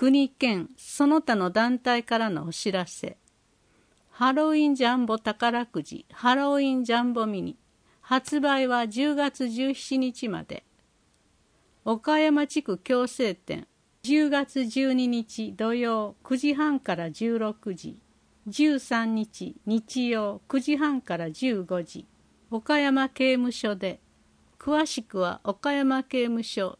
国県その他の団体からのお知らせ。ハロウィンジャンボ宝くじハロウィンジャンボミニ発売は10月17日まで。岡山地区矯正展10月12日土曜9時半から16時、13日日曜9時半から15時、岡山刑務所で。詳しくは岡山刑務所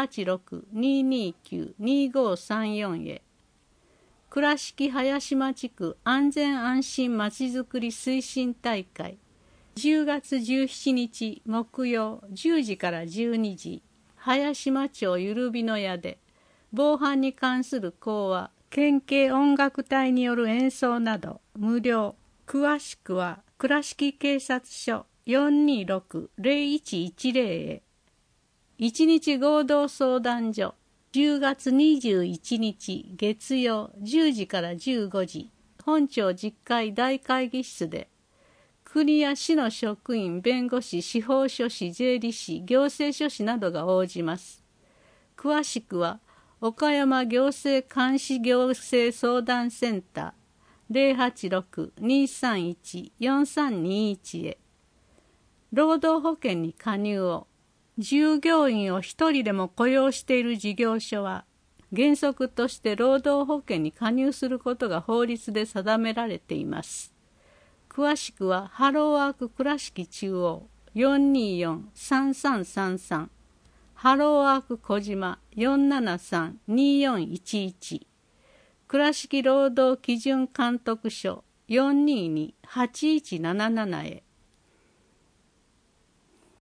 086-229-2534 へ。倉敷早島地区安全安心まちづくり推進大会10月17日木曜10時から12時、早島町ゆるびの屋で。防犯に関する講話、県警音楽隊による演奏など無料。詳しくは倉敷警察署 426-0110 へ。一日合同相談所10月21日月曜10時から15時、本庁10階大会議室で。国や市の職員、弁護士、司法書士、税理士、行政書士などが応じます。詳しくは岡山行政監視行政相談センター 086-231-4321 へ。労働保険に加入を。従業員を一人でも雇用している事業所は原則として労働保険に加入することが法律で定められています。詳しくはハローワーク倉敷中央 424-3333、ハローワーク小島 473-2411、倉敷労働基準監督署 422-8177 へ。